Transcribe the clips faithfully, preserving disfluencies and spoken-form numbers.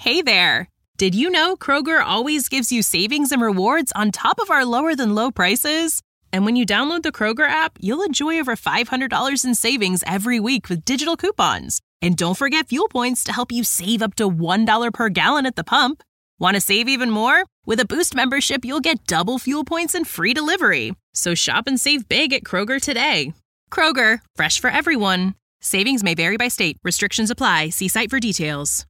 Hey there! Did you know Kroger always gives you savings and rewards on top of our lower-than-low prices? And when you download the Kroger app, you'll enjoy over five hundred dollars in savings every week with digital coupons. And don't forget fuel points to help you save up to one dollar per gallon at the pump. Want to save even more? With a Boost membership, you'll get double fuel points and free delivery. So shop and save big at Kroger today. Kroger, fresh for everyone. Savings may vary by state. Restrictions apply. See site for details.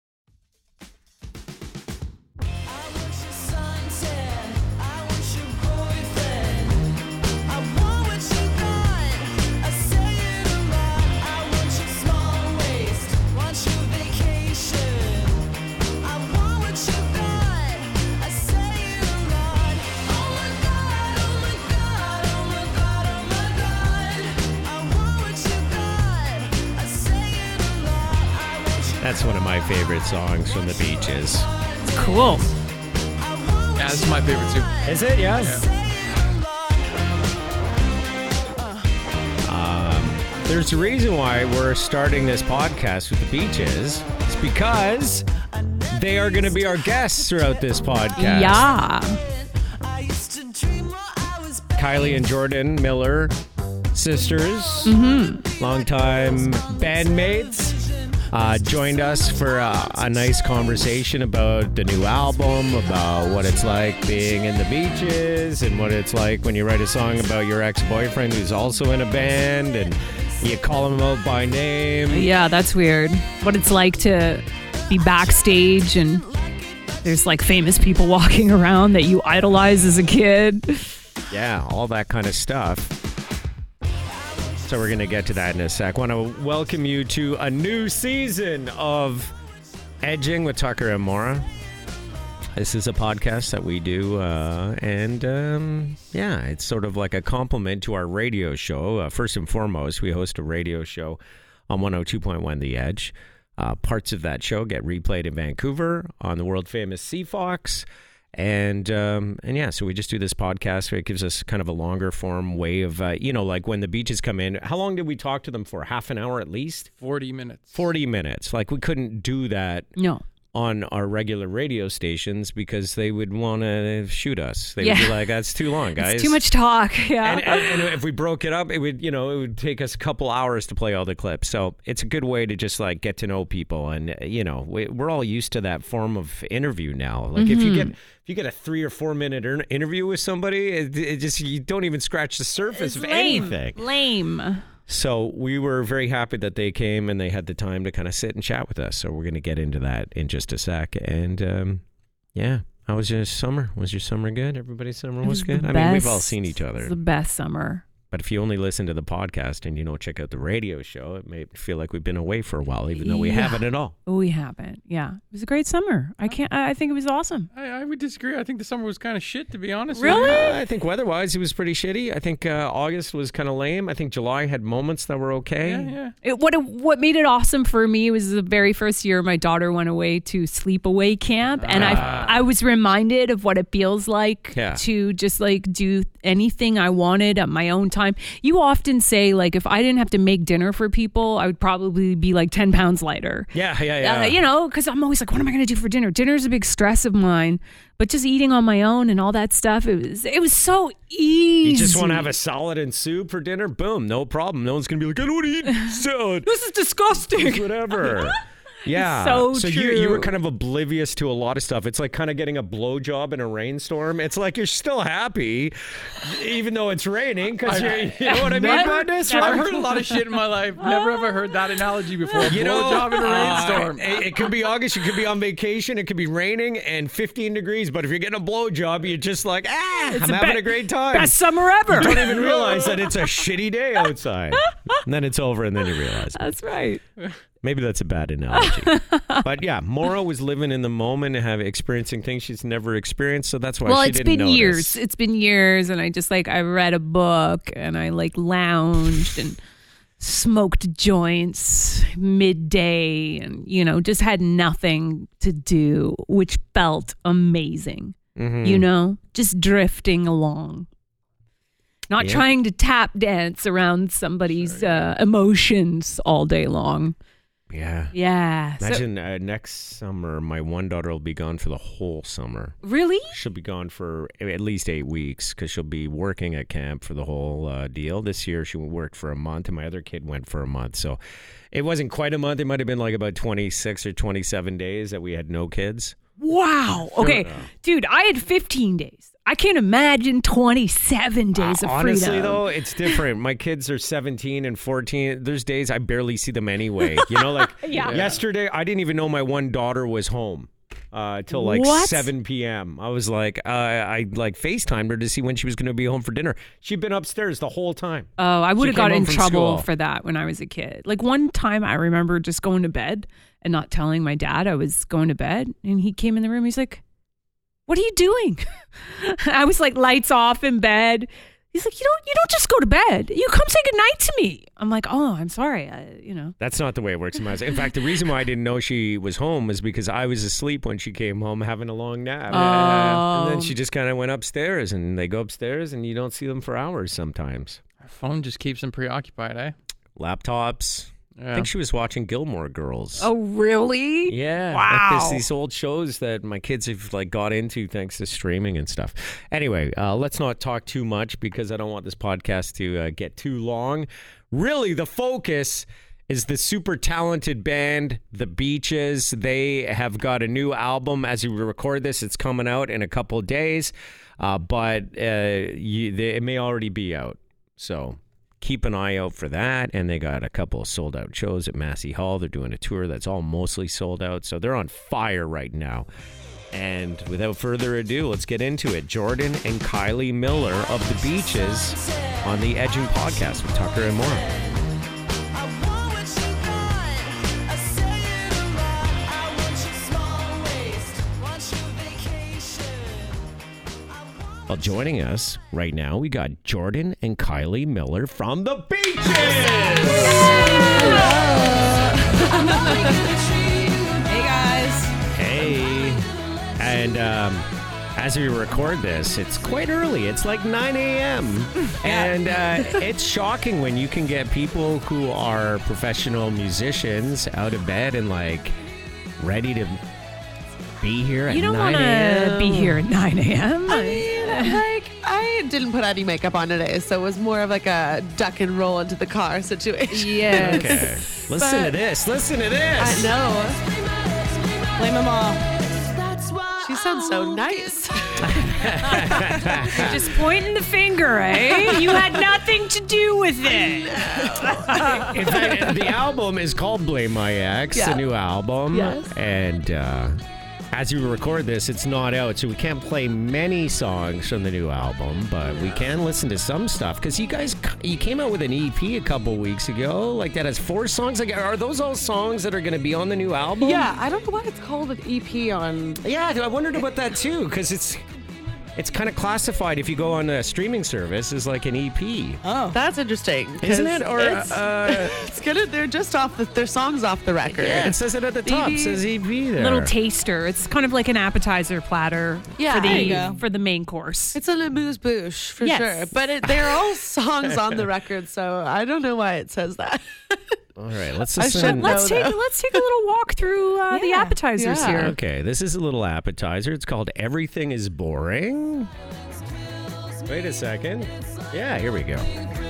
That's one of my favorite songs from the Beaches. Cool. Yeah, this is my favorite too. Is it? Yes. Yeah. Um, there's a reason why we're starting this podcast with the Beaches. It's because they are going to be our guests throughout this podcast. Yeah. Kylie and Jordan Miller, sisters, Mm-hmm. longtime bandmates. Uh, joined us for uh, a nice conversation about the new album, about what it's like being in the Beaches, and what it's like when you write a song about your ex-boyfriend who's also in a band, and you call him out by name. Yeah, that's weird. What it's like to be backstage and there's like famous people walking around that you idolize as a kid. Yeah, all that kind of stuff. So we're going to get to that in a sec. I want to welcome you to a new season of Edging with Tucker and Maura. This is a podcast that we do, uh, and um, yeah, it's sort of like a compliment to our radio show. Uh, first and foremost, we host a radio show on one oh two point one The Edge. Uh, parts of that show get replayed in Vancouver on the world-famous CFOX. And, um, and yeah, so we just do this podcast where it gives us kind of a longer form way of, uh, you know, like when the Beaches come in. How long did we talk to them for? Half an hour at least? forty minutes. forty minutes. Like we couldn't do that No. on our regular radio stations because they would want to shoot us. They Yeah. would be like, that's too long, guys. It's too much talk. Yeah. And, and, and if we broke it up, it would, you know, it would take us a couple hours to play all the clips. So it's a good way to just like get to know people. And, you know, we, we're all used to that form of interview now. Like mm-hmm. if you get if you get a three or four minute er- interview with somebody, it, it just you don't even scratch the surface It's of lame. anything. Lame. So we were very happy that they came and they had the time to kind of sit and chat with us. So we're going to get into that in just a sec. And um, yeah, how was your summer? Was your summer good? Everybody's summer was, was good? I best. mean, we've all seen each other. It's the best summer. But if you only listen to the podcast and you don't check out the radio show, it may feel like we've been away for a while, even though we Yeah. haven't at all. We haven't. Yeah. It was a great summer. I can't, I think it was awesome. I, I would disagree. I think the summer was kind of shit, to be honest. Really? With you. Uh, I think weather-wise, it was pretty shitty. I think uh, August was kind of lame. I think July had moments that were okay. Yeah, yeah. It, what what made it awesome for me was the very first year my daughter went away to sleepaway camp, and Ah. I I was reminded of what it feels like Yeah. to just like do anything I wanted at my own time. You often say like if I didn't have to make dinner for people, I would probably be like ten pounds lighter. Yeah, yeah, yeah. Uh, you know, because I'm always like, what am I going to do for dinner? Dinner's a big stress of mine. But just eating on my own and all that stuff, it was it was so easy. You just want to have a salad and soup for dinner? Boom, no problem. No one's going to be like, I don't want to eat salad. This is disgusting. Whatever. Yeah. So so you you true. were kind of oblivious to a lot of stuff. It's like kind of getting a blowjob in a rainstorm. It's like you're still happy, even though it's raining, because you know what I mean Never- by this? I've heard a lot of shit in my life. Never ever heard that analogy before. You know, Blowjob in a uh, rainstorm. it, it could be August. You could be on vacation. It could be raining and fifteen degrees. But if you're getting a blowjob, you're just like, ah, It's I'm the having be- a great time. Best summer ever. You don't even realize that it's a shitty day outside. And then it's over, and then you realize. That's right. Maybe that's a bad analogy. But yeah, Maura was living in the moment and have experiencing things she's never experienced, so that's why Well, she it's didn't been notice. years. It's been years, and I just like I read a book and I like lounged and smoked joints midday, and you know just had nothing to do, which felt amazing. Mm-hmm. You know, just drifting along. Not Yeah. trying to tap dance around somebody's uh, emotions all day long. Yeah. Yeah. So- Imagine uh, next summer, my one daughter will be gone for the whole summer. really? She'll be gone for at least eight weeks because she'll be working at camp for the whole uh, deal. This year, she worked for a month, and my other kid went for a month. So it wasn't quite a month. It might have been like about twenty-six or twenty-seven days that we had no kids. Wow. Okay. Dude, I had fifteen days. I can't imagine twenty-seven days of Honestly, freedom. though, it's different. My kids are seventeen and fourteen. There's days I barely see them anyway. You know, like Yeah. yesterday, I didn't even know my one daughter was home uh, till like What? seven p.m. I was like, uh, I like FaceTimed her to see when she was going to be home for dinner. She'd been upstairs the whole time. Oh, I would She have got came in home from trouble school. for that when I was a kid. Like one time I remember just going to bed and not telling my dad I was going to bed. And he came in the room. He's like, what are you doing? I was like lights off in bed. He's like, you don't, you don't just go to bed. You come say goodnight to me. I'm like, oh, I'm sorry. I, you know. That's not the way it works in my house. In fact, the reason why I didn't know she was home was because I was asleep when she came home having a long nap. Oh. And then she just kind of went upstairs, and they go upstairs, and you don't see them for hours sometimes. Our phone just keeps them preoccupied, eh? Laptops. Yeah. I think she was watching Gilmore Girls. Oh, really? Yeah. Wow. Like this, these old shows that my kids have like got into thanks to streaming and stuff. Anyway, uh, let's not talk too much because I don't want this podcast to uh, get too long. Really, the focus is the super talented band, The Beaches. They have got a new album. As we record this, it's coming out in a couple of days, uh, but uh, you, they, it may already be out. So keep an eye out for that. And they got a couple of sold out shows at Massey Hall. They're doing a tour that's all mostly sold out. So they're on fire right now. And without further ado, let's get into it. Jordan and Kylie Miller of The Beaches on the Edging Podcast with Tucker and Maura. Well, joining us right now, we got Jordan and Kylie Miller from The Beaches! Hey guys. Hey. And um, as we record this, it's quite early. It's like nine a.m. And uh, it's shocking when you can get people who are professional musicians out of bed and like ready to be here at You don't nine want to a.m. be here at nine a.m. I mean, like, I didn't put any makeup on today, so it was more of like a duck and roll into the car situation. Yes. Okay. Listen to this. Listen to this. I know. Blame them all. She sounds so nice. Just pointing the finger, eh? You had nothing to do with it. In fact, the album is called Blame My Ex, Yeah. the new album. Yes. And uh, as we record this, it's not out, so we can't play many songs from the new album, but we can listen to some stuff. Because you guys, you came out with an E P a couple weeks ago, like that has four songs. Like, are those all songs that are going to be on the new album? Yeah, I don't know why it's called an E P on. Yeah, I wondered about that too, because it's it's kind of classified if you go on a streaming service as like an E P. Oh, that's interesting. 'cause Isn't it? Or it's, uh, it's gonna. They're just off the. Their songs off the record. yeah, it says it at the top. It says E P there. Little taster. It's kind of like an appetizer platter Yeah, for there the you go. for the main course. It's an amuse bouche for Yes. sure, but it, they're all songs on the record, so I don't know why it says that. All right, let's I listen. should let's know, take though. let's take a little walk through uh, the Yeah. appetizers Yeah. here. Okay, this is a little appetizer. It's called Everything is Boring. Wait a second. Yeah, here we go.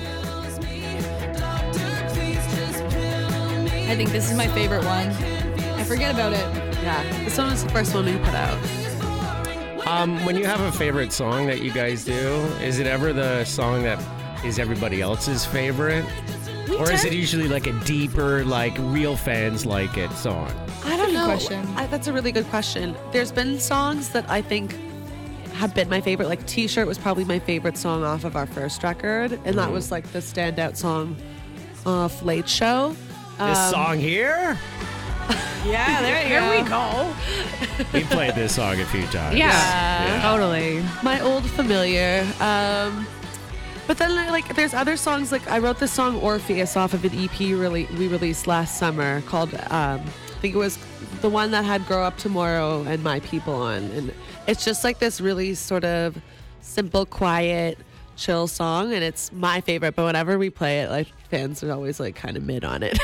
I think this is my favorite one. I forget about it. Yeah, this one was the first one we put out. Um, when you have a favorite song that you guys do, is it ever the song that is everybody else's favorite? Or is it usually like a deeper, like real fans like it song? I don't good know. question. I, that's a really good question. There's been songs that I think have been my favorite. Like T-Shirt was probably my favorite song off of our first record, and that was like the standout song off Late Show. This Um, song here? Yeah, there you Here go. we go. We played this song a few times. Yeah, totally. My Old Familiar. Um, but then like there's other songs, like I wrote this song Orpheus off of an E P really we released last summer called um, I think it was the one that had Grow Up Tomorrow and My People on, and it's just like this really sort of simple, quiet, chill song, and it's my favorite. But whenever we play it, like fans are always like kind of mid on it.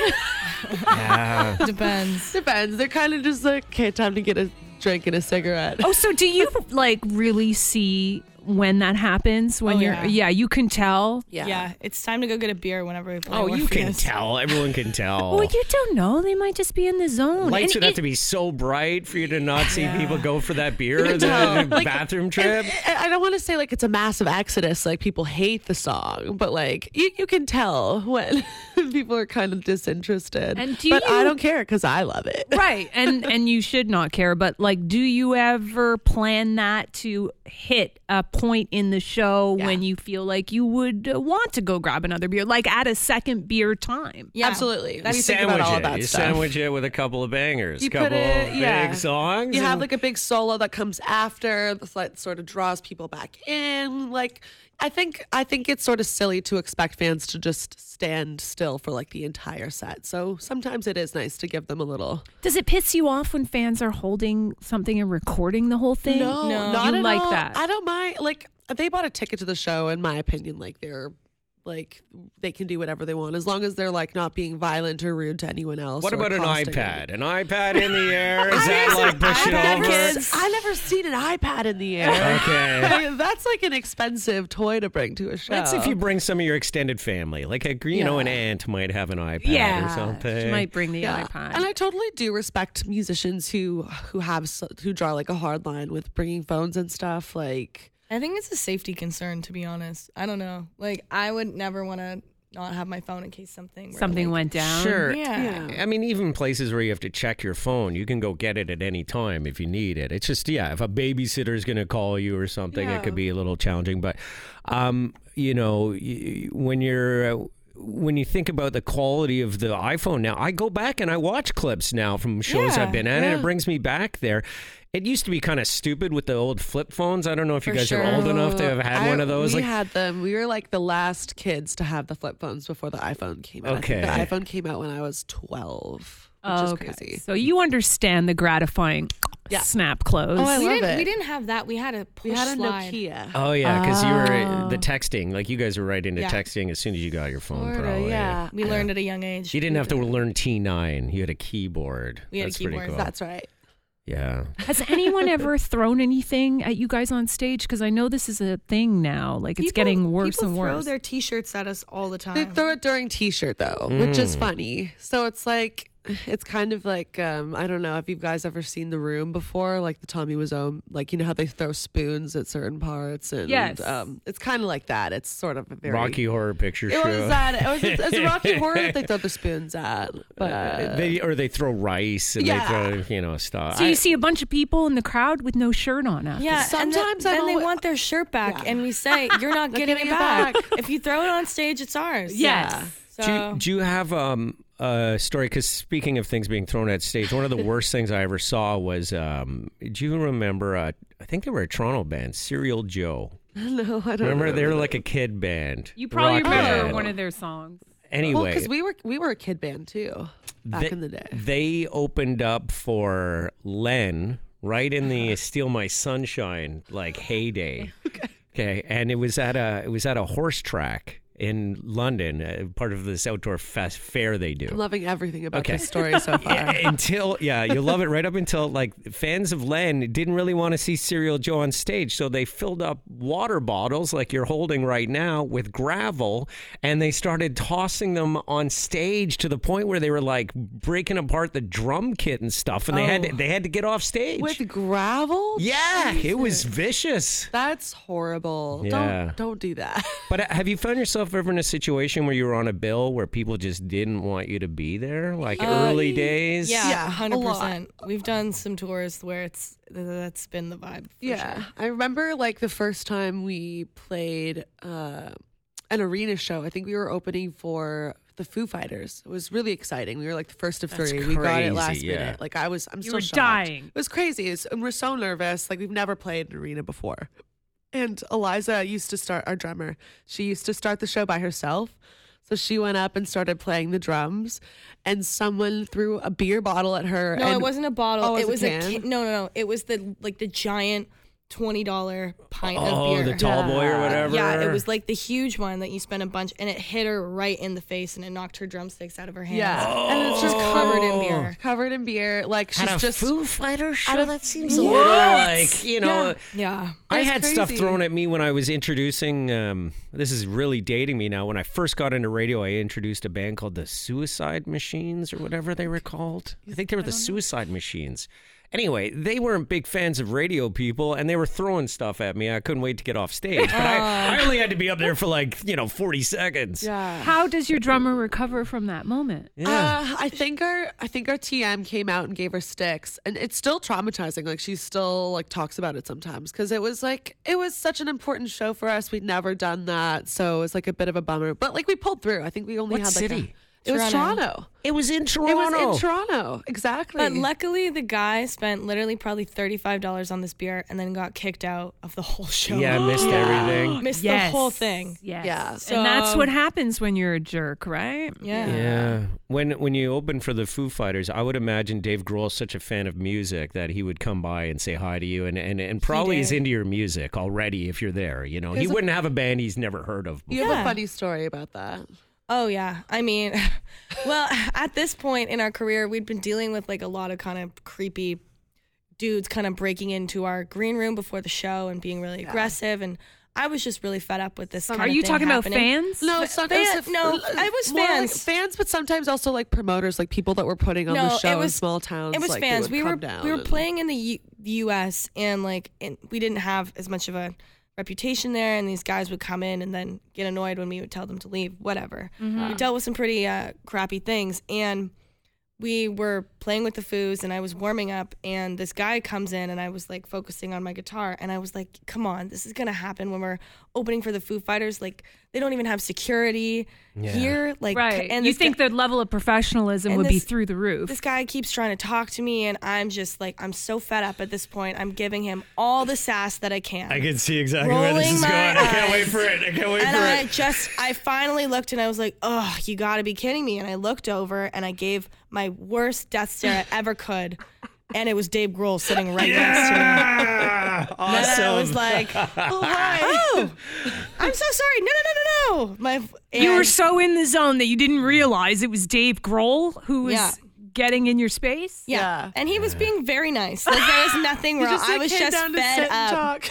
Yeah. Depends. Depends. They're kind of just like, okay, time to get a drink and a cigarette. Oh, so do you like really see when that happens? When Oh, you're, yeah. yeah, you can tell. Yeah. it's time to go get a beer whenever we play. Oh, you can Orpheus. tell. Everyone can tell. Well, you don't know. They might just be in the zone. Lights And would have it- to be so bright for you to not see Yeah. people go for that beer or can the tell. Like, bathroom trip. And I don't want to say like it's a massive exodus, like people hate the song, but like you, you can tell when people are kind of disinterested. And do but you- I don't care because I love it. Right. And and you should not care, but like do you ever plan that to hit a point in the show Yeah. when you feel like you would uh, want to go grab another beer, like at a second beer time? Yeah. Absolutely. You we think sandwich about all it. that You stuff. sandwich it with a couple of bangers, You put couple it- of yeah. big songs. You have and- like a big solo that comes after that sort of draws people back in. Like I think I think it's sort of silly to expect fans to just stand still for like the entire set. So sometimes it is nice to give them a little. Does it piss you off when fans are holding something and recording the whole thing? No, No. not You at like all. that. I don't mind. Like they bought a ticket to the show. In my opinion, like they're like they can do whatever they want as long as they're like not being violent or rude to anyone else. What or about an accosting iPad? anyone. An iPad in the air? Is I that never- like pushing I've over? never, I never seen an iPad in the air. Okay. That's like an expensive toy to bring to a show. That's if you bring some of your extended family, like a you know an Yeah. aunt might have an iPad Yeah. or something. She might bring the Yeah. iPad. And I totally do respect musicians who who have s- who draw like a hard line with bringing phones and stuff. Like I think it's a safety concern, to be honest. I don't know. Like, I would never want to not have my phone in case something were to, Something like- went down. Sure. Yeah. Yeah. I mean, even places where you have to check your phone, you can go get it at any time if you need it. It's just, yeah, if a babysitter is going to call you or something, Yeah. it could be a little challenging. But, um, you know, y- when you're. Uh, when you think about the quality of the iPhone now, I go back and I watch clips now from shows Yeah, I've been at, and yeah. it brings me back there. It used to be kind of stupid with the old flip phones. I don't know if you For guys sure. are old enough to have had I- one of those. We Like, had them. We were like the last kids to have the flip phones before the iPhone came out. Okay. I think the iPhone came out when I was twelve, which is Okay. crazy. So you understand the gratifying Yeah. snap close. Oh, I we love didn't, it. We didn't have that. We had a push We had a slide. Nokia. oh yeah, because you were uh, Oh. the texting. Like you guys were right into Yeah. texting as soon as you got your phone. Sorta, probably. yeah. We learned at a young age. You didn't have to learn T nine. You had a keyboard. We had a That's pretty keyboard. cool. That's right. Yeah. Has anyone ever thrown anything at you guys on stage? Because I know this is a thing now. Like it's People- getting worse people and throw worse. their T-shirts at us all the time. They throw it during T-shirt though, which is Mm. funny. So it's like it's kind of like um, I don't know if you guys ever seen The Room before, like the Tommy Wiseau, like you know how they throw spoons at certain parts, and Yes. um, it's kind of like that. It's sort of a very Rocky Horror Picture It Show. was that. It was it's a Rocky Horror that they throw the spoons at, but Uh, they or they throw rice and Yeah. they throw you know stuff. so I- you see a bunch of people in the crowd with no shirt on after. Yeah, Sometimes and then, I'm then they alwa- want their shirt back, Yeah. and we say, "You're not getting getting it it back. back." If you throw it on stage, it's ours." Yes. So do, you, do you have um, a story? Because speaking of things being thrown at stage, one of the worst things I ever saw was. Um, do you remember? Uh, I think they were a Toronto band, Serial Joe. no, I don't Remember, they were that. like a kid band. You probably rock remember band. one of their songs. Anyway, Well, because we were we were a kid band too back they, in the day. They opened up for Len right in the "Steal My Sunshine" like heyday. Okay. Okay, and it was at a it was at a horse track in London, uh, part of this outdoor fest fair they do. I'm loving everything about Okay. this story so far. until yeah, you love it right up until like fans of Len didn't really want to see Serial Joe on stage, so they filled up water bottles like you're holding right now with gravel, and they started tossing them on stage to the point where they were like breaking apart the drum kit and stuff, and they had to, Oh. they had to get off stage. With gravel? yeah, it was vicious. That's horrible. Yeah. Don't don't do that. But uh, have you found yourself ever in a situation where you were on a bill where people just didn't want you to be there, like Uh, early days? Yeah, Yeah, a hundred lot. percent. We've done some tours where it's that's been the vibe. For Yeah. sure. I remember like the first time we played uh, an arena show. I think we were opening for the Foo Fighters. It was really exciting. We were like the first of That's three. We got crazy, it last yeah. minute. Like I was I'm You still were shocked. dying. It was crazy. It was, and we're so nervous. Like we've never played an arena before. And Eliza used to start, our drummer, she used to start the show by herself. So she went up and started playing the drums, and someone threw a beer bottle at her. No, and it wasn't a bottle. Oh, it it was was a a can? ca- no, no, no. It was the like the giant twenty dollars pint oh, of beer. the tall boy or whatever. Yeah, it was like the huge one that you spent a bunch, and it hit her right in the face, and it knocked her drumsticks out of her hands. Yeah, Oh. and it's just Covered in beer. covered in beer. Like she's At a just Foo Fighters show? At a- That seems a What? little like, you know. Yeah. I That's had stuff crazy. thrown at me when I was introducing. Um, this is really dating me now. When I first got into radio, I introduced a band called the Suicide Machines or whatever they were called. I think they were the Suicide Machines. Anyway, they weren't big fans of radio people, and they were throwing stuff at me. I couldn't wait to get off stage, but I, I only had to be up there for like, you know, forty seconds. yeah. How does your drummer recover from that moment? Yeah. Uh, I think our I think our T M came out and gave her sticks, and it's still traumatizing. Like she still like talks about it sometimes because it was like it was such an important show for us. We'd never done that, so it was like a bit of a bummer. But like we pulled through. I think we only What had like city? A, it was Toronto. Toronto. It was in Toronto. It was in Toronto. Exactly. But luckily, the guy spent literally probably thirty-five dollars on this beer and then got kicked out of the whole show. Yeah, I missed everything. Missed Yes. the whole thing. Yes. Yeah. So- and that's what happens when you're a jerk, right? Yeah. Yeah. When when you open for the Foo Fighters, I would imagine Dave Grohl's such a fan of music that he would come by and say hi to you and, and, and probably is did. into your music already if you're there. You know, he There's a- wouldn't have a band he's never heard of before. you have Yeah. a funny story about that. Oh yeah. I mean, well, at this point in our career, we'd been dealing with like a lot of kind of creepy dudes kind of breaking into our green room before the show and being really aggressive, and I was just really fed up with this. Kind Are of you thing talking happening. about fans? No, it's not. Fan- it was- no, uh, it was more like fans. fans, but sometimes also like promoters, like people that were putting on No, the it show in was- small towns. It was like, they fans. would We come were down we were and- playing in the U- the U S and like and we didn't have as much of a reputation there, and these guys would come in and then get annoyed when we would tell them to leave. Whatever. We dealt with some pretty uh, crappy things, and we were playing with the Foos, and I was warming up, and this guy comes in, and I was like focusing on my guitar, and I was like, come on, this is gonna happen when we're opening for the Foo Fighters. Like, they don't even have security Yeah. here. Like, Right. and you this think guy- the level of professionalism And would be this- through the roof. this guy keeps trying to talk to me, and I'm just like, I'm so fed up at this point. I'm giving him all the sass that I can. I can see exactly where this Rolling is my going. I can't wait eyes. for it. I can't wait and for I it. just, I finally looked and I was like, oh, you gotta be kidding me. And I looked over and I gave my worst death stare I ever could. And it was Dave Grohl sitting right next to me. Yeah, And I was awesome. like, oh, hi. oh, I'm so sorry. No, no, no, no, no. My, you were and- so in the zone that you didn't realize it was Dave Grohl who was Yeah. getting in your space? yeah. Yeah. And he was being very nice. Like, there was nothing He wrong. just, I like, was came just down to fed sit and up. talk.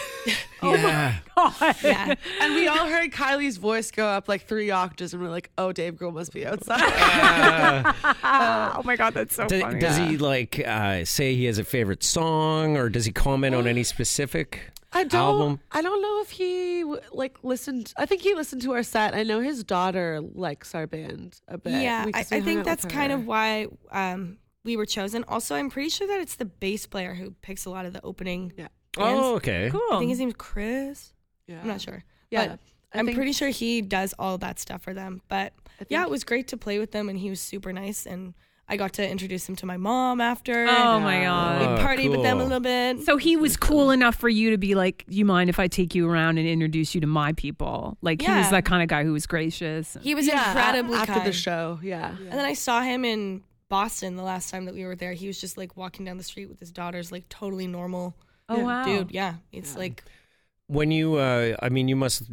yeah. Yeah. And we all heard Kylie's voice go up like three octaves, and we're like, "Oh, Dave Grohl must be outside." Oh my God, that's so Does, funny. does he like uh, say he has a favorite song, or does he comment on any specific I don't. album? I don't know if he w- like listened. I think he listened to our set. I know his daughter likes our band a bit. Yeah, We- I, 'cause we I hung think out that's with kind her. of why um, we were chosen. Also, I'm pretty sure that it's the bass player who picks a lot of the opening. Yeah. bands. Oh, okay. Cool. I think his name's Chris. Yeah. I'm not sure. Yeah, But I I'm think- pretty sure he does all that stuff for them. But yeah, think- it was great to play with them, and he was super nice. And I got to introduce him to my mom after. Oh my We God. Oh, partied with them a cool. little bit. So he was cool enough for you to be like, you mind if I take you around and introduce you to my people? Like he was Yeah. that kind of guy who was gracious. he was Yeah, incredibly after kind. the show. Yeah. And then I saw him in Boston the last time that we were there. He was just like walking down the street with his daughters, like totally normal. Oh wow. Dude, yeah. It's like, When you, uh, I mean, you must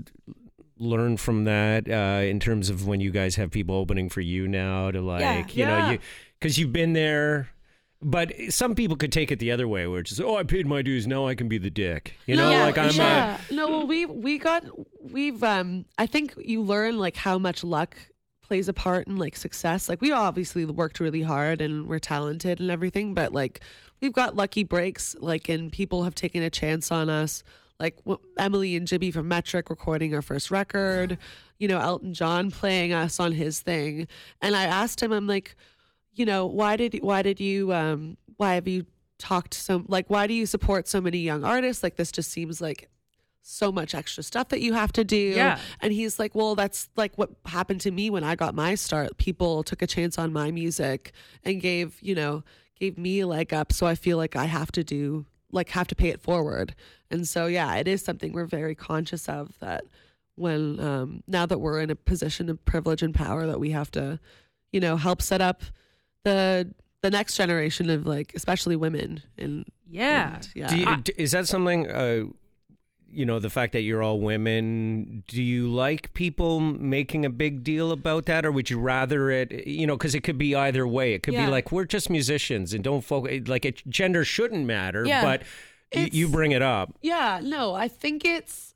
learn from that uh, in terms of when you guys have people opening for you now to like, Yeah. you know, Yeah. you because you've been there. But some people could take it the other way, where it's just, oh, I paid my dues, now I can be the dick. You know, Yeah, like I'm. yeah. no, well, we we got we've um. I think you learn like how much luck plays a part in like success. Like we obviously worked really hard and we're talented and everything, but like we've got lucky breaks. Like and people have taken a chance on us. Like w- Emily and Jimmy from Metric recording our first record. You know, Elton John playing us on his thing. And I asked him, I'm like, you know, why did why did you um why have you talked so like why do you support so many young artists? Like this just seems like so much extra stuff that you have to do. Yeah. And he's like, well, that's like what happened to me when I got my start. People took a chance on my music and gave, you know, gave me a leg up. So I feel like I have to do like have to pay it forward. And so yeah, it is something we're very conscious of, that when um now that we're in a position of privilege and power, that we have to, you know, help set up the the next generation of like, especially women. And Yeah. and, yeah. Do you, d- is that something? Uh, you know, the fact that you're all women. Do you like people making a big deal about that, or would you rather it? You know, because it could be either way. It could Yeah. be like we're just musicians and don't focus. Like it, gender shouldn't matter, Yeah. but y- you bring it up. Yeah, no, I think it's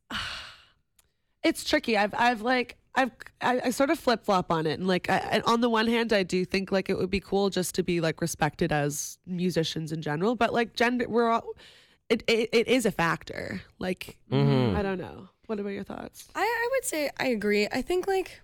it's tricky. I've I've like I've I, I sort of flip flop on it, and like I, I- on the one hand, I do think like it would be cool just to be like respected as musicians in general, but like gender, we're all it it, it is a factor. Like Mhm. I don't know. What about your thoughts? I, I would say I agree. I think like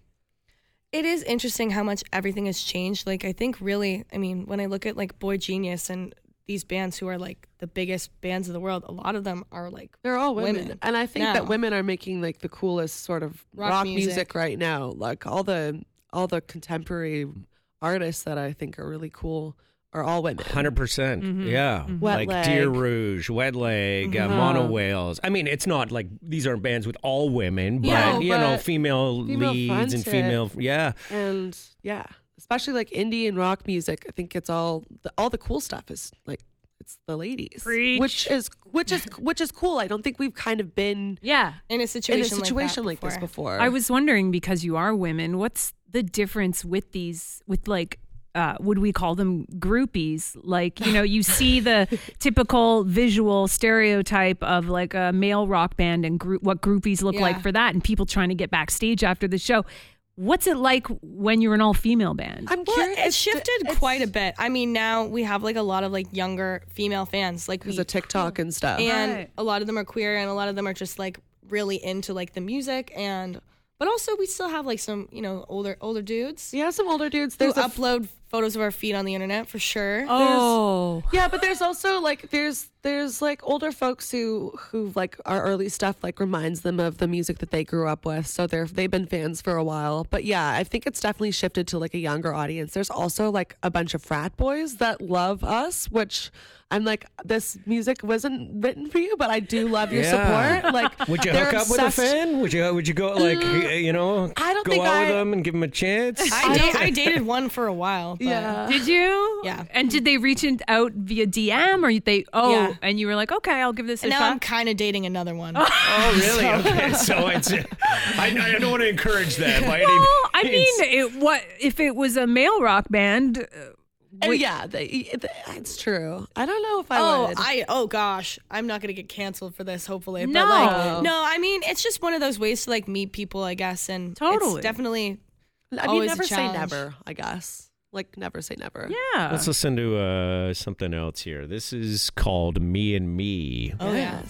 it is interesting how much everything has changed. Like I think really, I mean, when I look at like Boy Genius and these bands who are like the biggest bands of the world, a lot of them are like They're all women, Women and I think now. that women are making like the coolest sort of Rock rock, music. music. right now. Like all the all the contemporary artists that I think are really cool are all women. Hundred percent, Mhm. yeah. Mhm. Wet Like Leg. Deer Rouge, Wet Leg, uh, Mhm. Mono Whales. I mean, it's not like these aren't bands with all women, but Yeah, you know, but female, female leads and fronted. female. Yeah, And yeah, especially like indie and rock music, I think it's all the, all the cool stuff is like it's the ladies, Preach. which is which is which is cool. I don't think we've kind of been Yeah. in a in situation, a situation like, like, that this before. before. I was wondering, because you are women, what's the difference with these, with like, uh, would we call them groupies? Like, you know, you see the typical visual stereotype of like a male rock band and group, what groupies look Yeah. like for that, and people trying to get backstage after the show. What's it like when you're an all female band? I'm Well, curious. it's shifted quite a bit. I mean, now we have like a lot of like younger female fans, like because we, of TikTok and stuff. and Right. a lot of them are queer, and a lot of them are just like really into like the music, and but also we still have like some you know older older dudes yeah, some older dudes. who There's a f- upload photos of our feet on the internet for sure. Oh, yeah, but there's also like there's there's like older folks who who like our early stuff like reminds them of the music that they grew up with, so they're they've been fans for a while. But yeah, I think it's definitely shifted to like a younger audience. There's also like a bunch of frat boys that love us, which I'm like, this music wasn't written for you, but I do love your Yeah. support. Like, would you they're hook up with a obsessed- fan? Would you would you go like you know I don't go think out I- with them and give them a chance? I, da- I dated one for a while. But Yeah. did you? Yeah. And did they reach in, out via D M, or they? Oh, Yeah. and you were like, okay, I'll give this And a now I'm shot. kind of dating another one. Oh, really? Okay, so it's. I, I don't want to encourage that by any Well, I mean, means. it, what if it was a male rock band? uh, And would- yeah, they, they- it's true. I don't know if I Oh, would. I oh gosh, I'm not gonna get canceled for this. Hopefully, No. but like, no. I mean, it's just one of those ways to like meet people, I guess, and Totally. it's definitely. I mean, always a never say challenge. never, I guess. Like, never say never. Yeah. Let's listen to uh, something else here. This is called Me and Me. Oh yeah.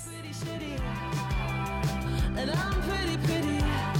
And I'm pretty, pretty.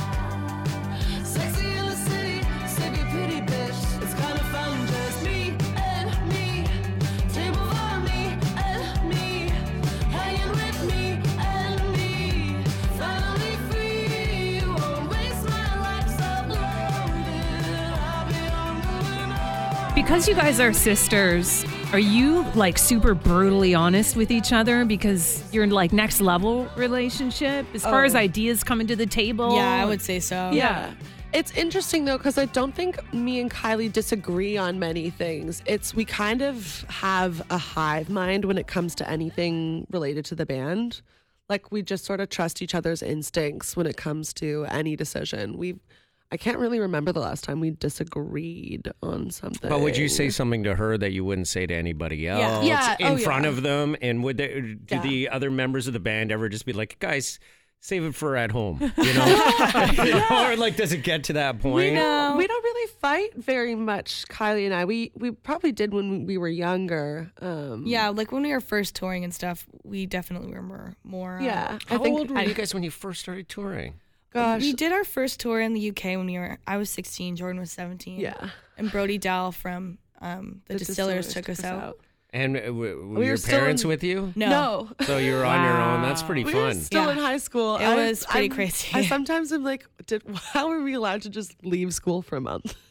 Sexy in the city, sleepy, pretty bitch. It's kind of fun, just me and me. Table for me and me. Hanging with me and me. Finally free. You won't waste my life uploaded. I'll be on. Because you guys are sisters, are you like super brutally honest with each other because you're in like next level relationship as far Oh. as ideas coming to the table? Yeah, I would say so. Yeah. It's interesting though, because I don't think me and Kylie disagree on many things. It's we kind of have a hive mind when it comes to anything related to the band. Like we just sort of trust each other's instincts when it comes to any decision. We I can't really remember the last time we disagreed on something. But would you say something to her that you wouldn't say to anybody else Yeah, in oh, front yeah. of them? And would they, do Yeah. the other members of the band ever just be like, guys, save it for at home? You know? You know? Or like, does it get to that point? We don't, we don't really fight very much, Kylie and I. We we probably did when we were younger. Um, Yeah, like when we were first touring and stuff, we definitely were more. more uh, yeah. How I think old were I, you guys when you first started touring? gosh, We did our first tour in the U K when we were. I was sixteen. Jordan was seventeen. yeah. And Brody Dahl from um, the, Distillers, took us out. And uh, w- were We your were still parents in- with you? No. No. So you were on your own. That's pretty We were fun. still Yeah. in high school. It was pretty crazy. I sometimes am like, did how are we allowed to just leave school for a month?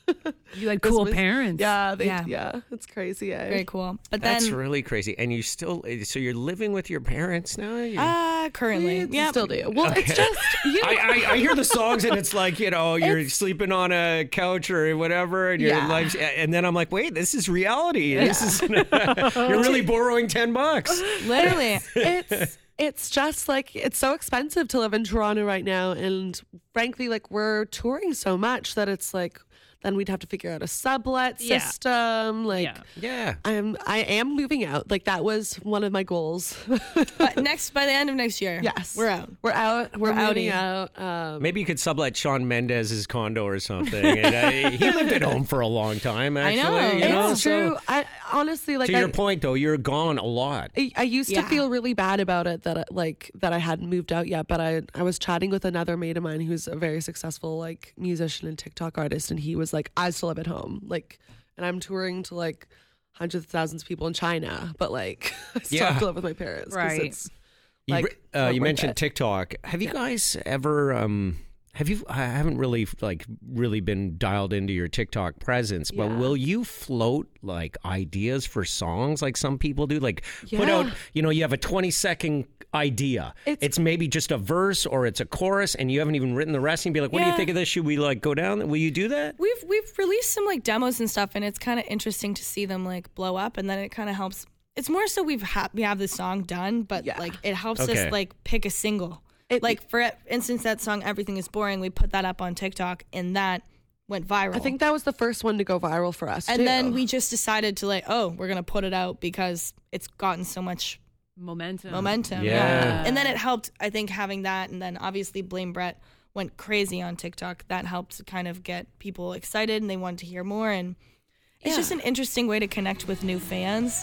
You had This cool was- parents. Yeah, they, yeah, Yeah. it's crazy. Eh? Very cool. But then, That's really crazy. And you still, so you're living with your parents now? You- uh, currently, We yeah, still do. Well, it's just you. I, I, I hear the songs and it's like, you know, you're sleeping on a couch or whatever, and your Yeah. life's, and then I'm like, wait, this is reality. This is you're really borrowing ten bucks. literally. it's it's just like it's so expensive to live in Toronto right now, and frankly, like we're touring so much that it's like then we'd have to figure out a sublet Yeah. system. Like Yeah. Yeah. I'm I am moving out. Like that was one of my goals. But next, by the end of next year, Yes, we're out. We're out. We're, We're moving outie. out. Um, Maybe you could sublet Sean Mendez's condo or something. And, uh, he lived at home for a long time, actually. know. You know? it's so- true. I honestly like. to I, your point, though, you're gone a lot. I, I used Yeah. to feel really bad about it that I, like that I hadn't moved out yet, but I I was chatting with another mate of mine who's a very successful like musician and TikTok artist, and he was like, I still live at home, like, and I'm touring to like hundreds of thousands of people in China, but like I still Yeah. have to live with my parents, 'cause Right. It's, You, like, re- uh, not you worth mentioned it. TikTok. Have you guys ever? Um, have you? I haven't really like really been dialed into your TikTok presence, but Yeah. will you float like ideas for songs like some people do? Like put Yeah. out, you know, you have a twenty second idea. It's, It's- maybe just a verse or it's a chorus, and you haven't even written the rest. And be like, what do you Yeah. think of this? Should we like go down? Will you do that? We've we've released some like demos and stuff, and it's kind of interesting to see them like blow up, and then it kind of helps. It's more so we've ha- we have the song done, but Yeah. like it helps Okay. us like pick a single. It- like for instance, that song "Everything Is Boring," we put that up on TikTok, and that went viral. I think that was the first one to go viral for us, and too. then we just decided to like, oh, we're gonna put it out because it's gotten so much Momentum. momentum. Yeah. And then it helped, I think, having that. And then obviously Blame Brett went crazy on TikTok. That helped kind of get people excited and they wanted to hear more. And it's Yeah. just an interesting way to connect with new fans.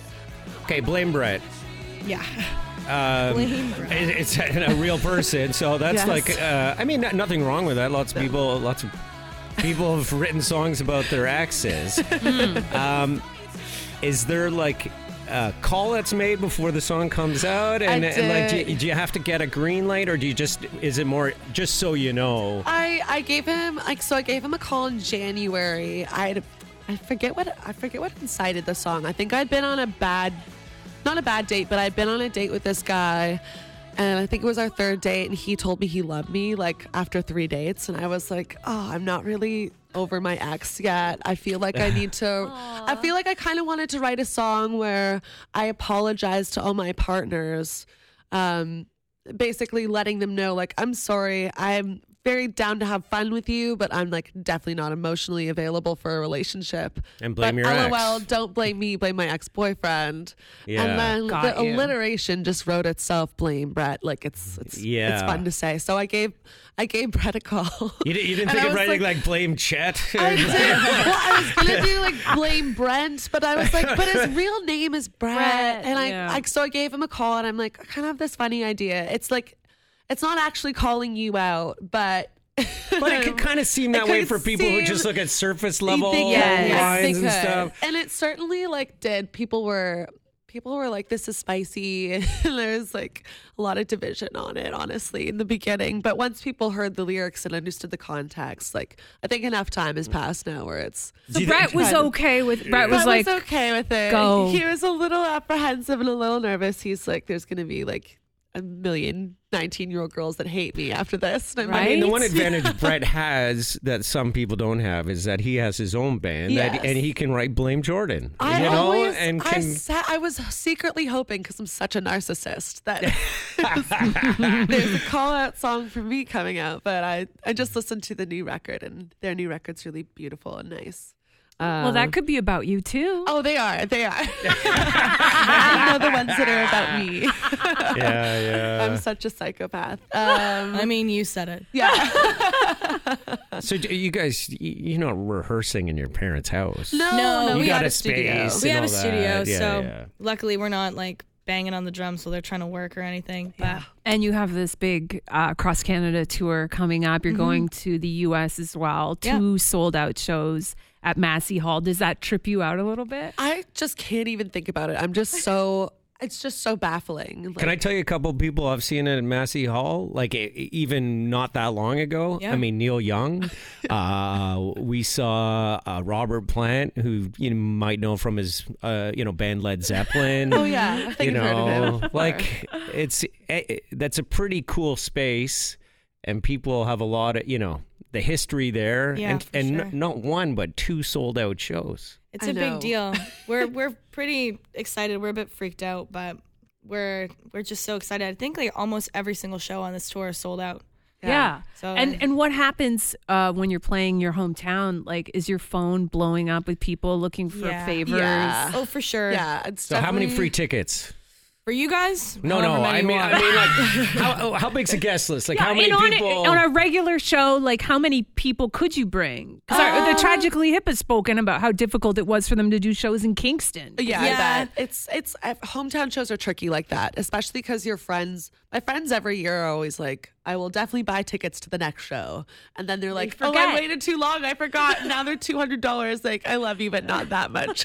Okay, blame Brett. Yeah. Um, Blame Brett. it- It's a real person, so that's Yes. like. Uh, I mean, nothing wrong with that. Lots of people, lots of people have written songs about their exes. um, is there like a call that's made before the song comes out, and, I and like, do you, did. do you have to get a green light, or do you just? Is it more just so you know? I I gave him like so I gave him a call in January. I had I forget what I forget what incited the song. I think I'd been on a bad not a bad date, but I'd been on a date with this guy, and I think it was our third date, and he told me he loved me like after three dates, and I was like, oh, I'm not really over my ex yet. I feel like I need to I feel like I kind of wanted to write a song where I apologize to all my partners, um basically letting them know like, I'm sorry, I'm very down to have fun with you, but I'm like definitely not emotionally available for a relationship. And blame but your ex. LOL, don't blame me, blame my ex-boyfriend. Yeah. And then Got the you. alliteration just wrote itself, blame Brett. Like it's it's Yeah. it's fun to say. So I gave I gave Brett a call. You, di- you didn't And think I of was writing like- like, blame Chet? I did. Well, I was gonna do like blame Brent, but I was like, but his real name is Brett, Brett, and I yeah. like so I gave him a call, and I'm like, I kind of have this funny idea. It's like, it's not actually calling you out, but. But it could kind of seem It that way could for people who seem- just look at surface level They- yes, they lines and could. stuff. And it certainly like did. People were people were like, this is spicy. And there's like a lot of division on it, honestly, in the beginning. But once people heard the lyrics and understood the context, like I think enough time has passed now where it's So Do you Brett think- was okay with Brett was Brett like, was okay with it. go. He was a little apprehensive and a little nervous. He's like, there's gonna be like a million nineteen year old girls that hate me after this. And I'm I mean, the like, one advantage Brett has that some people don't have is that he has his own band, that, Yes. and he can write Blame Jordan. I you know, always, and I, can sa- I was secretly hoping, because I'm such a narcissist, that there's a call out song for me coming out. But I, I just listened to the new record, and their new record's really beautiful and nice. well, Um, that could be about you too. Oh, they are. They are. I know the ones that are about me. yeah, yeah. I'm such a psychopath. Um, I mean, you said it. yeah. So do you guys, y- you're not rehearsing in your parent's house. No, No, no, we we got got a a studio. space. We and have a all studio, that. Yeah, so yeah. luckily we're not like banging on the drums, so they're trying to work or anything. But And you have this big uh, cross Canada tour coming up. You're going to the U S as well. Yeah. Two sold out shows at Massey Hall. Does that trip you out a little bit? I just can't even think about it. I'm just so it's just so baffling. Like, Can I tell you a couple people I've seen at Massey Hall, like e- even not that long ago? Yeah. I mean, Neil Young. uh, we saw uh, Robert Plant, who you might know from his, uh, you know, band Led Zeppelin. Oh yeah, I think you I've heard of know, him. like it's eh, that's a pretty cool space, and people have a lot of, you know, the history there, Yeah, and for and sure. n- not one but two sold out shows. It's I a know. big deal. We're we're pretty excited. We're a bit freaked out, but we're we're just so excited. I think like almost every single show on this tour is sold out. Yeah. So And and what happens uh, when you're playing your hometown? Like, is your phone blowing up with people looking for Yeah. favors? Yeah. oh, for sure. Yeah, it's So how many definitely- free tickets? For you guys? No, However no. many I you mean, want. I mean, like, how how big's the guest list? Like, Yeah, how many and on, people? a, on a regular show, like how many people could you bring? Because Uh, the Tragically Hip has spoken about how difficult it was for them to do shows in Kingston. Yeah, Yeah. I bet. It's it's uh, hometown shows are tricky like that, especially because your friends. My friends every year are always like, "I will definitely buy tickets to the next show," and then they're like, "Oh, I forget. waited too long. I forgot. Now they're two hundred dollars. Like, I love you, but not that much."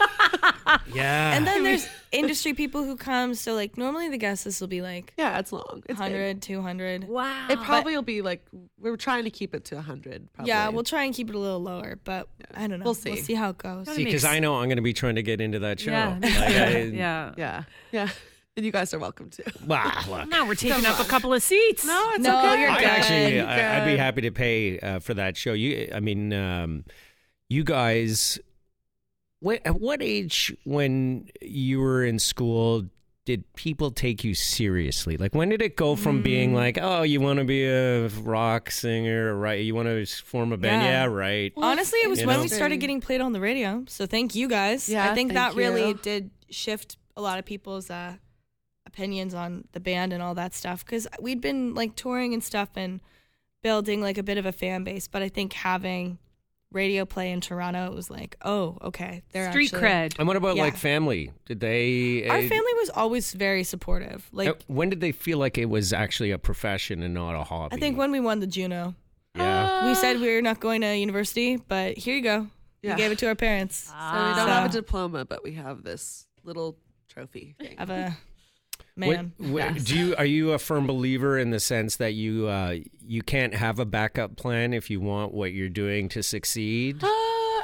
yeah. And then there's industry people who come. So like normally the guest list will be like yeah, it's long. It's one big. hundred, two hundred. Wow. It probably will be like we're trying to keep it to one hundred. Probably. Yeah, we'll try and keep it a little lower, but I don't know. We'll see. We'll see how it goes. See, because I know I'm going to be trying to get into that show. Yeah. Like, I, yeah. yeah, yeah. And you guys are welcome to. Wow, look. Now we're taking up a couple of seats. No, it's No, okay. you're I good. actually, I, I'd be Good. happy to pay uh, for that show. You, I mean, um, you guys. What, at what age, when you were in school, did people take you seriously? Like, when did it go from being Mm. like, oh, you want to be a rock singer, right? You want to form a band, Yeah. yeah, right? Honestly, it was You when know? we started getting played on the radio. So thank you guys. Yeah, I think thank that really you. did shift a lot of people's uh, opinions on the band and all that stuff. Because we'd been like touring and stuff and building like a bit of a fan base. But I think having radio play in Toronto, it was like, oh, okay, they're Street actually, cred. And what about Yeah. like family? Did they? Our uh, family was always very supportive. Like uh, when did they feel like it was actually a profession and not a hobby? I think when we won the Juno, Yeah. we said we were not going to university, but here you go. Yeah. We gave it to our parents. So we don't So- have a diploma, but we have this little trophy thing. Of a What- man. what- Yes. Do you are you a firm believer in the sense that you uh, you can't have a backup plan if you want what you're doing to succeed? Uh,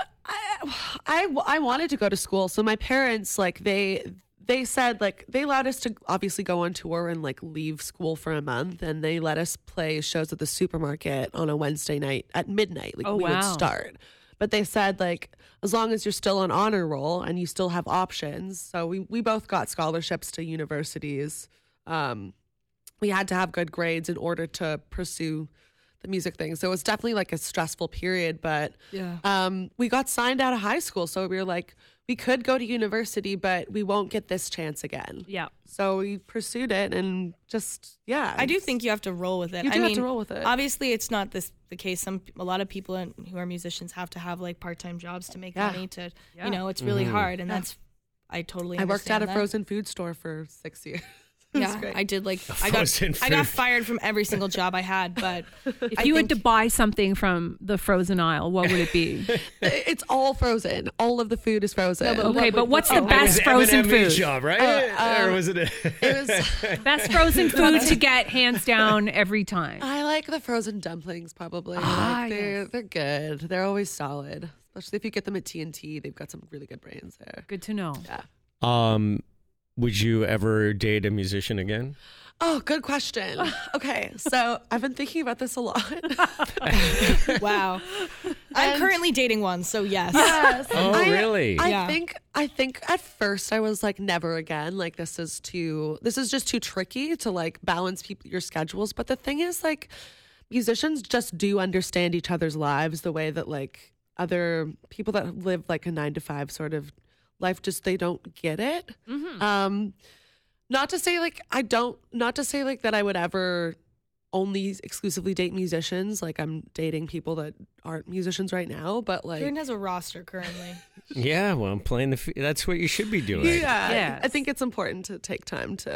I, I, I wanted to go to school, so my parents like they they said like they allowed us to obviously go on tour and like leave school for a month, and they let us play shows at the supermarket on a Wednesday night at midnight. Like Oh, we wow. would start, but they said like as long as you're still on honor roll and you still have options. So we we both got scholarships to universities. Um, we had to have good grades in order to pursue the music thing. So it was definitely like a stressful period, but Yeah. um, we got signed out of high school. So we were like, we could go to university, but we won't get this chance again. Yeah. So we pursued it and just, yeah. I do it's- think you have to roll with it. You do I have mean, to roll with it. Obviously, it's not this the case. Some a lot of people in, who are musicians have to have like part time jobs to make Yeah. money. To Yeah. you know, it's really Mhm. hard, and that's I totally. I worked at understand a that. frozen food store for six years. It was Yeah, great. I did like I got frozen I got food. fired from every single job I had, but If I you had think- to buy something from the frozen aisle, what would it be? It's all frozen. All of the food is frozen. but Okay, but what's the It was best frozen M and M's food? job, right? Uh, or um, was it? A- It was. Best frozen food to get hands down every time. I like the frozen dumplings. Probably. Ah, like they're yes. they're good. They're always solid, especially if you get them at T N T. They've got some really good brands there. Good to know. um, would you ever date a musician again? Oh, good question. Okay, so I've been thinking about this a lot. wow, I'm And- currently dating one, so yes. Yes. Oh, I- really? I Yeah. think I think at first I was like never again. Like this is too this is just too tricky to like balance people your schedules. But the thing is like musicians just do understand each other's lives the way that like other people that live like a nine to five sort of life just they don't get it. Um not to say like I don't not to say like that I would ever only exclusively date musicians. Like I'm dating people that aren't musicians right now, but like Jordan has a roster currently. Yeah, well, I'm playing the. F- that's what you should be doing. yeah, Yes. I think it's important to take time to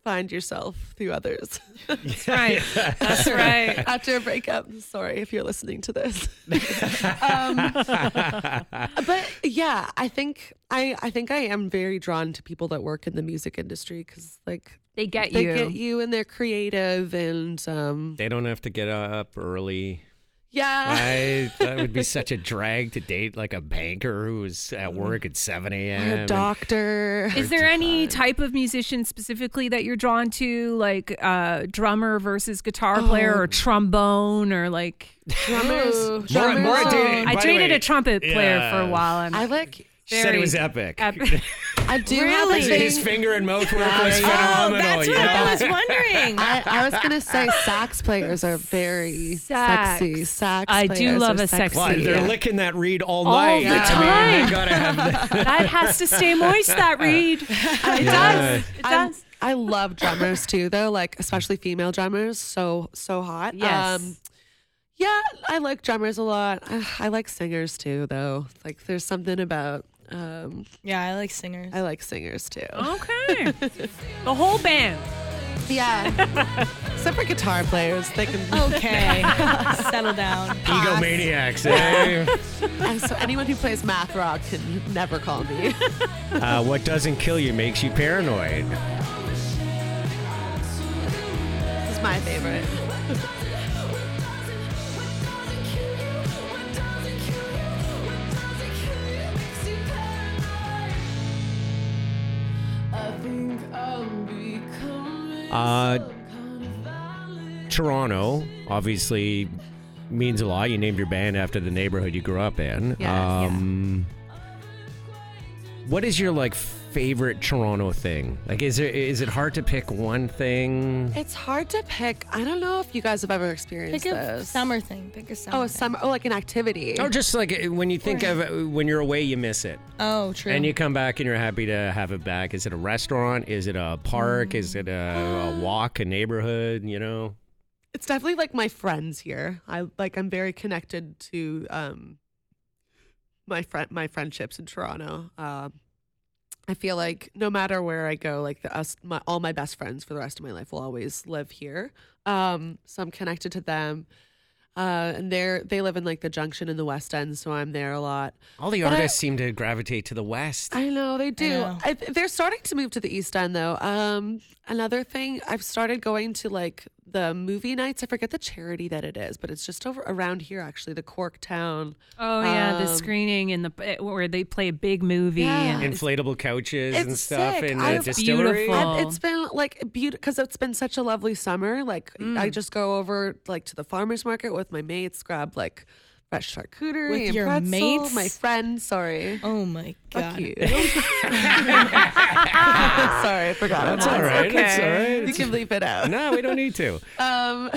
find yourself through others. That's right. That's right. After a breakup. Sorry if you're listening to this. um, but yeah, I think I, I think I am very drawn to people that work in the music industry because like They get they you. get you and they're creative and um, They don't have to get up early. yeah. I, that would be such a drag to date like a banker who's at work at seven Or a.m. a doctor. Is there any type of musician specifically that you're drawn to, like uh, drummer versus guitar player, or trombone, or like? drummers? Ooh. More, drummers more are- dating- I by the dated way, a trumpet player yeah. for a while. And I like. She said it very was epic. epic. I do Really? have a His, thing. his finger and mouth work was Nice. Oh, phenomenal. that's you what know? I was wondering. I, I was gonna say sax players are very Sax. sexy. Sax. I do players love are a sexy. Well, they're Yeah. licking that reed all, All night. the I mean, time. they gotta have that. That has to stay moist. That reed. It Yeah. does. It I'm- does. I love drummers too, though. Like especially female drummers, so so hot. Yes. Um, yeah, I like drummers a lot. I, I like singers too, though. Like there's something about. Um, Yeah, I like singers. I like singers too. Okay. The whole band. Yeah. Except for guitar players, they can. Okay, settle down. Egomaniacs, eh? And so anyone who plays math rock can never call me. uh, what doesn't kill you makes you paranoid. This is my favorite. Uh, Toronto obviously means a lot. You named your band after the neighborhood you grew up in. Yes. Um, what is your like favorite Toronto thing? Like, is it is it hard to pick one thing? It's hard to pick. I don't know if you guys have ever experienced Pick a this. summer thing. Pick a summer. Oh, a thing. summer. Oh, like an activity. Or just like uh, when you think of uh, when you're away, you miss it, Oh, true. and you come back and you're happy to have it back. Is it a restaurant? Is it a park? Is it a, a walk, a neighborhood? You know. It's definitely like my friends here. I like. I'm very connected to um my friend my friendships in Toronto. Um, I feel like no matter where I go, like the us, my, all my best friends for the rest of my life will always live here. Um, so I'm connected to them. Uh, and they're they live in like the Junction in the West End, so I'm there a lot. All the But I- artists seem to gravitate to the west. I know they do. know. I, they're starting to move to the East End, though. Um, another thing, I've started going to like the movie nights. I forget the charity that it is, but it's just over around here, actually, the Cork Town. Oh yeah, the Um, screening in the where they play a big movie. Yeah. And Inflatable couches and It's stuff sick. in I- the distillery. Beautiful. And it's been like beautiful because it's been such a lovely summer. Like Mm. I just go over like to the farmers market with my mates, grab like fresh charcuterie With and your pretzel. mates? My friends, sorry. oh my god. Fuck you. sorry, I forgot. That's I'm all not- right. That's all right. You can leave it out. No, we don't need to. Um,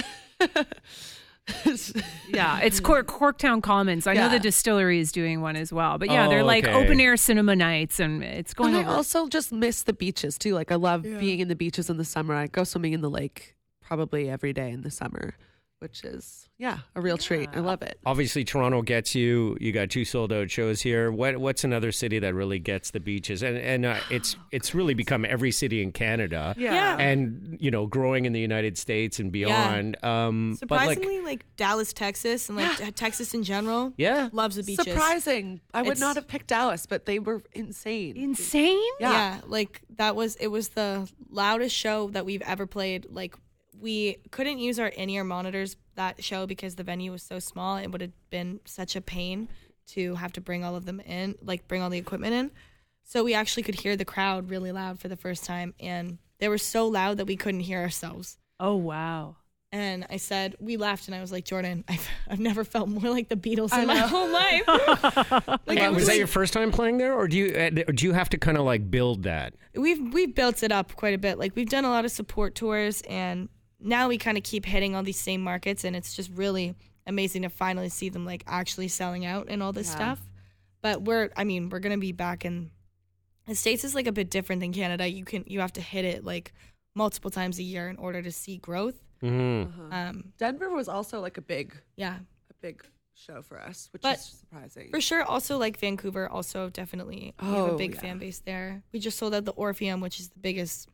Yeah, it's Cork, Corktown Commons. I know Yeah. the distillery is doing one as well. But yeah, Oh, they're like okay. open air cinema nights, and it's going and I over. also just miss the beaches too. Like I love being in the beaches in the summer. I go swimming in the lake probably every day in the summer, which is yeah a real treat. I love it. Obviously, Toronto gets you. You got two sold out shows here. What What's another city that really gets the beaches? And and uh, it's it's really become every city in Canada. Yeah. And you know, growing in the United States and beyond. Um, but like, Surprisingly, like, Dallas, Texas, and like t- Texas in general, yeah. loves the beaches. Surprising. I would It's- not have picked Dallas, but they were insane. Insane. Yeah. Yeah. like that was it was the loudest show that we've ever played. Like we couldn't use our in-ear monitors that show because the venue was so small. It would have been such a pain to have to bring all of them in, like bring all the equipment in. So we actually could hear the crowd really loud for the first time, and they were so loud that we couldn't hear ourselves. Oh wow. And I said, we laughed, and I was like, Jordan, I've, I've never felt more like the Beatles in my whole life. Like, Yeah, it was was that like- your first time playing there, or do you uh, or do you have to kind of like build that? we've we've built it up quite a bit. Like we've done a lot of support tours, and now we kind of keep hitting all these same markets, and it's just really amazing to finally see them like actually selling out and all this Yeah. stuff. But we're, I mean, we're gonna be back in the States is like a bit different than Canada. You can you have to hit it like multiple times a year in order to see growth. Mm-hmm. Um, Denver was also like a big, yeah, a big show for us, which But is surprising. for sure. Also, like Vancouver, also definitely we have a Oh, big yeah. fan base there. We just sold out the Orpheum, which is the biggest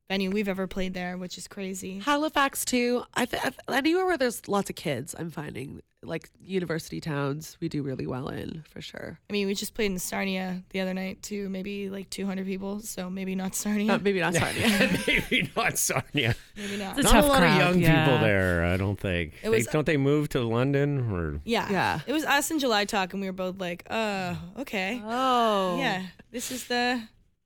venue we've ever played there, which is crazy. Halifax too. I th- anywhere where there's lots of kids, I'm finding like university towns, we do really well in for sure. I mean, we just played in Sarnia the other night too, maybe like two hundred people, so maybe not Sarnia. Uh, maybe not Sarnia. Maybe not Sarnia. maybe not. It's a Not a tough lot crowd, of young yeah. people there, I don't think. It was- they, don't they move to London or? Yeah. Yeah. It was us and July Talk, and we were both like, uh, okay. Oh. Yeah, this is the,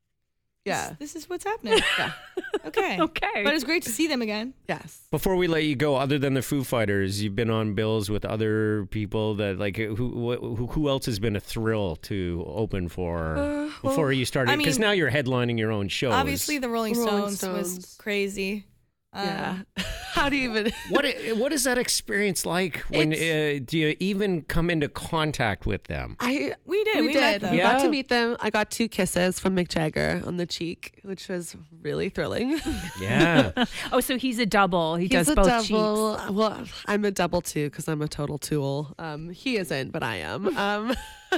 Yeah. this is what's happening. Yeah. Okay. Okay. But it was great to see them again. Yes. Before we let you go, other than the Foo Fighters, you've been on bills with other people that like who who, who else has been a thrill to open for Uh, before well, you started? I Because mean, now you're headlining your own shows. Obviously, the Rolling, Rolling Stones, was Stones. crazy. Um, Yeah. How do you even? what i- what is that experience like when uh, do you even come into contact with them? I We did. we, We, did. met them. We got Yeah. to meet them. I got two kisses from Mick Jagger on the cheek, which was really thrilling. Yeah. Oh, so he's a double. He He's does a both double. cheeks. Well, I'm a double too because I'm a total tool. Um, he isn't, but I am. Um,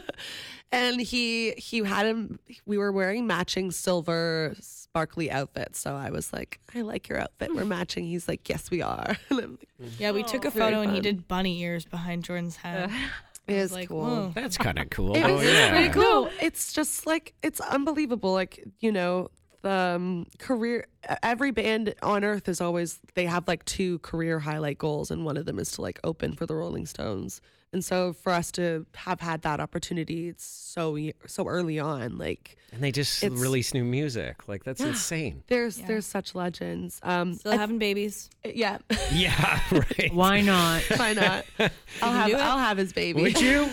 and he he had him. We were wearing matching silver sparkly outfits, so I was like, I like your outfit. We're matching. He's like, yes, we are. And I'm like, Yeah, we took a Very photo and he fun. did bunny ears behind Jordan's head. it was is like, cool. whoa. That's kind of cool. It though, was yeah. pretty cool. It's just like it's unbelievable. Like you know, the um, career. Every band on earth is always they have like two career highlight goals, and one of them is to like open for the Rolling Stones. And so for us to have had that opportunity, it's so so early on. Like And they just It's- release new music. Like that's insane. there's Yeah. there's such legends. Um, Still having babies. yeah, Yeah, right. Why not? why not? I'll have do it? I'll have his baby. Would you?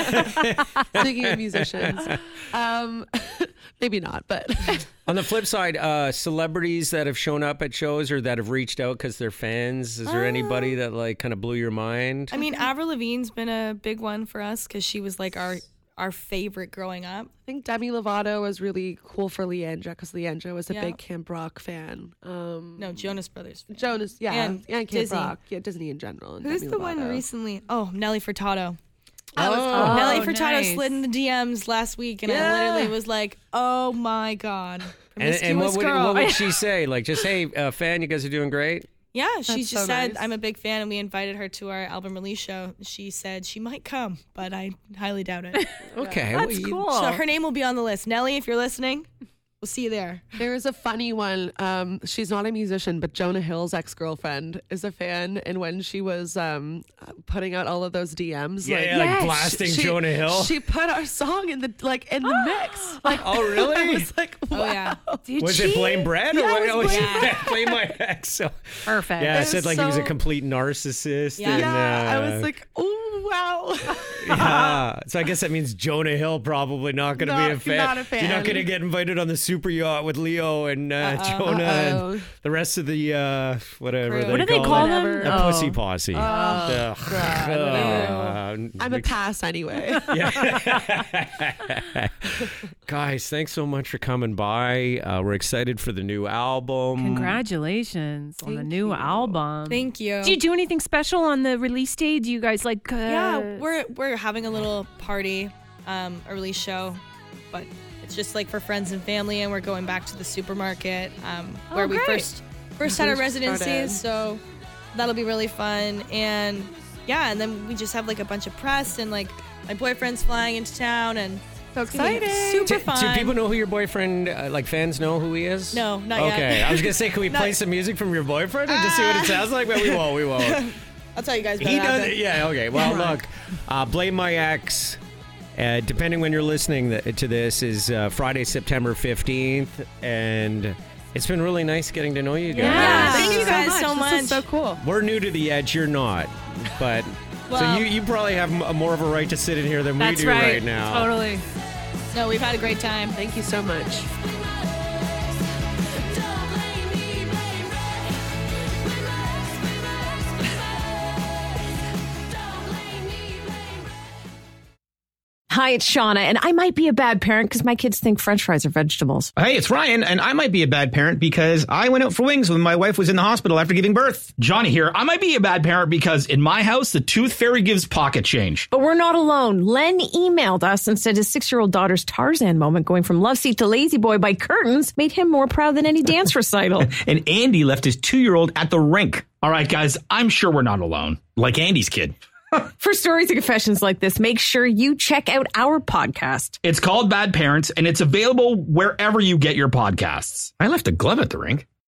Speaking of musicians, um, maybe not, but. On the flip side, uh, celebrities that have shown up at shows or that have reached out because they're fans. Is there anybody that like kind of blew your mind? I mean, Avril Lavigne's been a big one for us because she was like our our favorite growing up. I think Demi Lovato was really cool for Leandra because Leandra was a Yeah. big Camp Rock fan. Um, No, Jonas Brothers. Jonas, yeah, And and, Camp Disney. Rock, yeah, Disney in general. And Who's Demi the one Lovato. recently? Oh, Nelly Furtado. Oh. Nelly Oh, Furtado nice. slid in the D Ms last week, and Yeah. I literally was like, "Oh my god, And, promiscuous and what, would, girl." what would she say? Like, just, hey, uh, fan, you guys are doing great? yeah, she That's just so said, nice. "I'm a big fan," and we invited her to our album release show. She said she might come, but I highly doubt it. Okay. well, That's you- cool. So her name will be on the list. Nelly, if you're listening, we'll see you there. There is a funny one. Um, she's not a musician, but Jonah Hill's ex-girlfriend is a fan, and when she was um, putting out all of those D Ms, Yeah, like, yeah, like Yes. blasting she, Jonah Hill. she put our song in the like in the mix. Like, oh, really? I was like, wow. Oh yeah, Did was she? it Blame Brad? Or Yeah, what? it Oh, was yeah. Blame my ex. So, Perfect. yeah, it It said was like he was a so- complete narcissist. Yeah. And, Yeah, I uh, was like, oh wow. yeah. So I guess that means Jonah Hill probably not going to be Not- a fan. not a You're not fan. going to get invited on the super yacht with Leo and uh, Jonah Uh-oh. and the rest of the uh, whatever. Crew. They What do they call, call it. them? Whatever. The Oh. pussy posse. Ugh. God, Ugh. I'm a pass anyway. Guys, thanks so much for coming by. Uh, we're excited for the new album. Congratulations on the Thank new you. album. thank you. Do you do anything special on the release day? Do you guys like? Uh, Yeah, we're we're having a little party, um, a release show, but it's just like for friends and family, and we're going back to the supermarket um, where Oh, we great. first first had our First started. residencies. So that'll be really fun, and yeah, and then we just have like a bunch of press, and like my boyfriend's flying into town, and So it's gonna be exciting. super Do, fun. do people know who your boyfriend, uh, like fans know who he is? No, not yet. Okay, I was going to say, can we play some music from your boyfriend and just see what it sounds like? But we won't, we won't. I'll tell you guys. About He it does. after. Yeah. Okay. Well, look. Uh, Blame My Ex. Uh, depending when you're listening th- to this, is uh, Friday, September fifteenth, and it's been really nice getting to know you guys. Yeah. Thank you guys so This much. is so cool. We're new to the Edge. You're not, but Well- so you you probably have m- more of a right to sit in here than That's we do right. right now. Totally. No, we've had a great time. Thank you so much. Hi, it's Shauna, and I might be a bad parent because my kids think French fries are vegetables. Hey, it's Ryan, and I might be a bad parent because I went out for wings when my wife was in the hospital after giving birth. Johnny here. I might be a bad parent because in my house, the tooth fairy gives pocket change. But we're not alone. Len emailed us and said his six-year-old daughter's Tarzan moment going from love seat to lazy boy by curtains made him more proud than any dance recital. And Andy left his two-year-old at the rink. All right, guys, I'm sure we're not alone. Like Andy's kid. For stories and confessions like this, make sure you check out our podcast. It's called Bad Parents, and it's available wherever you get your podcasts. I left a glove at the rink.